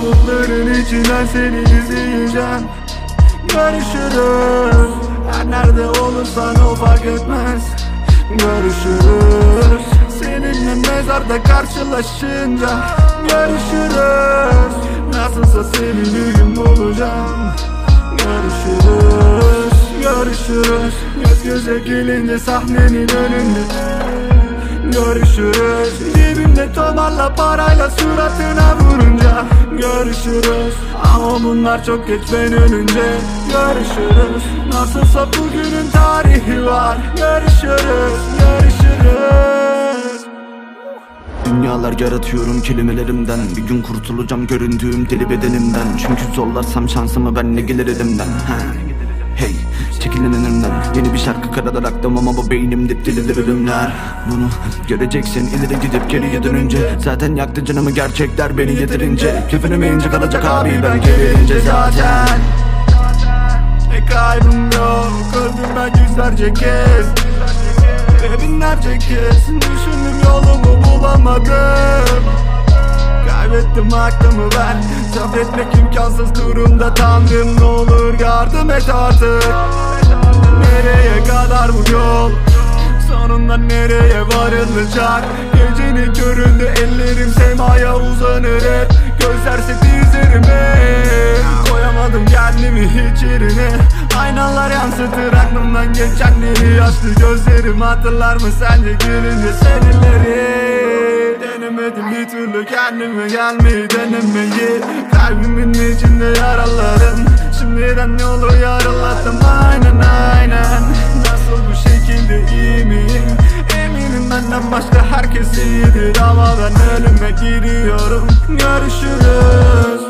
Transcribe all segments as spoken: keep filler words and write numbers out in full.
Bulutların içinden seni izleyeceğim. Görüşürüz. Her nerede olursan o fark etmez. Görüşürüz. Seninle mezarda karşılaşınca. Görüşürüz. Nasılsa seni bir gün bulacağım. Görüşürüz. Görüşürüz. Göz göze gelince sahnenin önünde. Görüşürüz. Cebimde tomarla parayla suratına vurunca. Görüşürüz. Ama bunlar çok geç ben ölünce. Görüşürüz. Nasılsa bugünün tarihi var. Görüşürüz. Görüşürüz. Dünyalar yaratıyorum kelimelerimden. Bir gün kurtulacağım göründüğüm deli bedenimden. Çünkü zorlarsam şansımı ben ne gelir elimden. ha. Hey, çekilin önümden. Yeni bir şarkı karalarak ama bu beynimde delilerimler. Bunu göreceksin ileri gidip geriye dönünce. Zaten yaktı canımı gerçekler beni yeterince. Kefinemeyince kalacak abi ben gelince zaten. E kaybım yok. Öldüm ben yüzlerce kez. Ve binlerce kez düşündüm yolumu bulamadım. Kaybettim aklımı ben. Sabretmek imkansız durumda Tanrım ne olur yardım et artık. Nereye kadar bu yol? Sonunda nereye varılacak? Gecenin köründe ellerim semaya uzanır hep. Gözlerse dizlerime. Koyamadım kendimi hiç yerine. Aynalar yansıtır aklımdan geçenleri. Yaşlı gözlerim hatırlar mı sence gülünce seninleri? Denemedim bir türlü kendime gelmeyi denemeyi. Kalbimin içinde yaralarım. Şimdiden yolu yaralattım aynen aynen. Nasıl bu şekilde iyi miyim? Eminim benden başka herkes iyidir. Ama ben ölüme gidiyorum. Görüşürüz.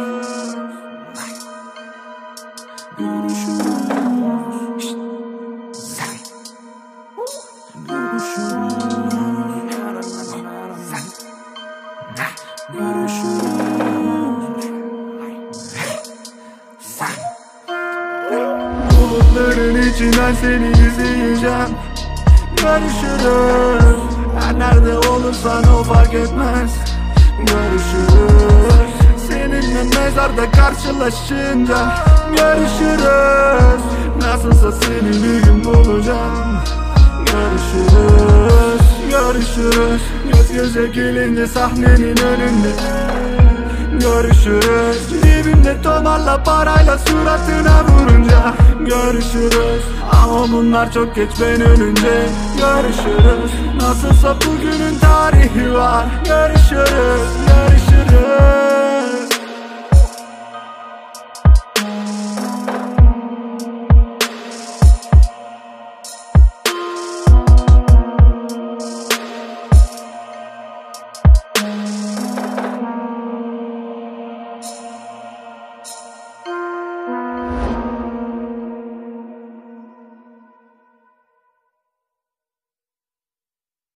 Görüşürüz. Bulutların içinden seni izleyeceğim. Görüşürüz. Her nerede olursan o fark etmez. Görüşürüz. Seninle mezarda karşılaşınca. Görüşürüz. Nasılsa seni bir gün bulacağım. Görüşürüz. Görüşürüz. Göz göze gelince sahnenin önünde. Görüşürüz. Cebimde tomarla parayla suratına vurunca. Görüşürüz. Ama bunlar çok geç ben ölünce. Görüşürüz. Nasılsa bugünün tarihi var. Görüşürüz. Görüşürüz.